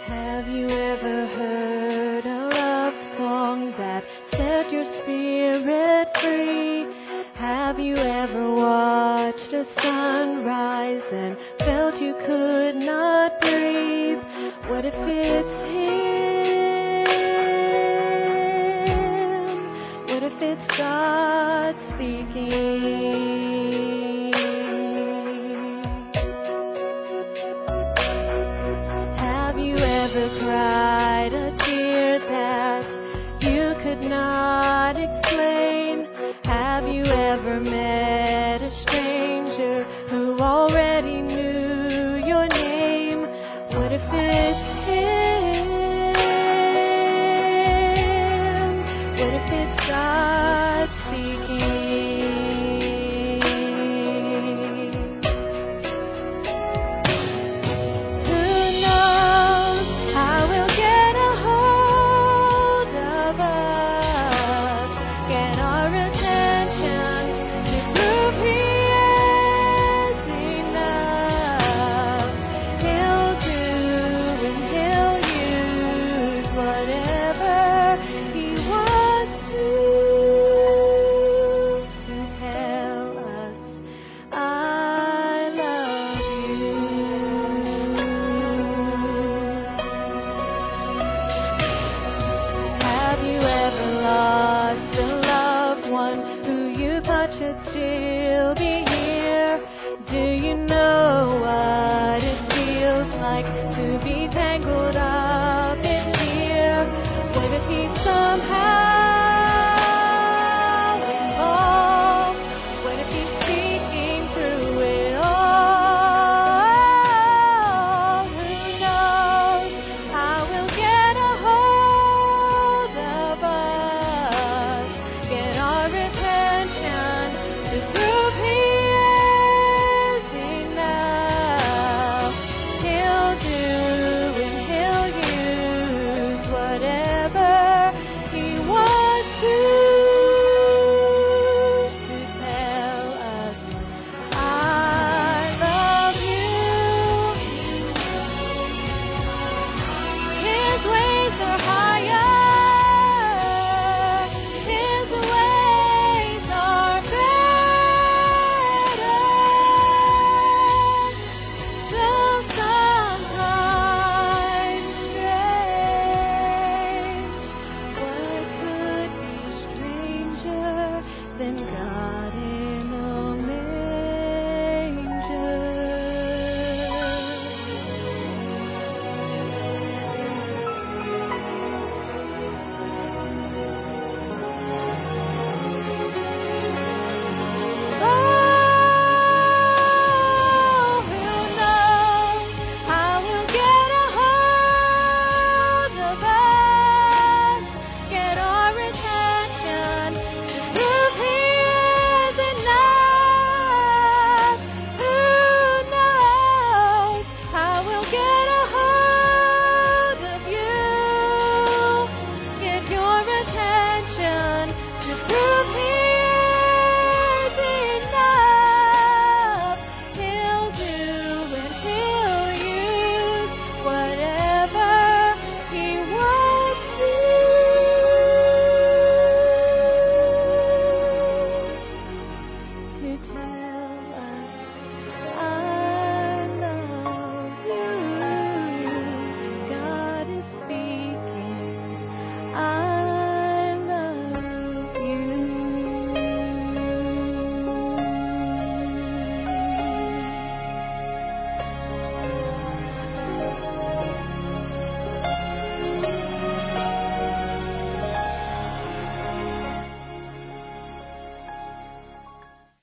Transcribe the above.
Have you ever heard a love song that set your spirit free? Have you ever watched a sunrise and felt you could not breathe? What if it's Him? What if it's God speaking? Have you ever cried a tear that you could not explain? Have you ever met a stranger who already knew your name? What if it's Him? What if it's God speaking? Who knows how we'll get a hold of us, get our attention to prove He is enough. He'll do and He'll use whatever He wants to tell us, I love you. Have you ever lost a loved one who you thought should still be here? Do you know what it feels like to be tangled up in fear? What if He's somehow involved? What if He's speaking through it all? Who knows how we'll get a hold of us, get our attention to prove He is enough. He'll do and He'll use whatever He wants to tell us, I love you. His ways are higher, His ways are better. Though sometimes strange, what could be stranger than God in a manger? Oh, who knows how we'll get a hold of us, get our attention to prove He is enough. Who knows how we'll get a hold of you, get your attention to prove He is enough. He'll do and He'll use whatever He wants to tell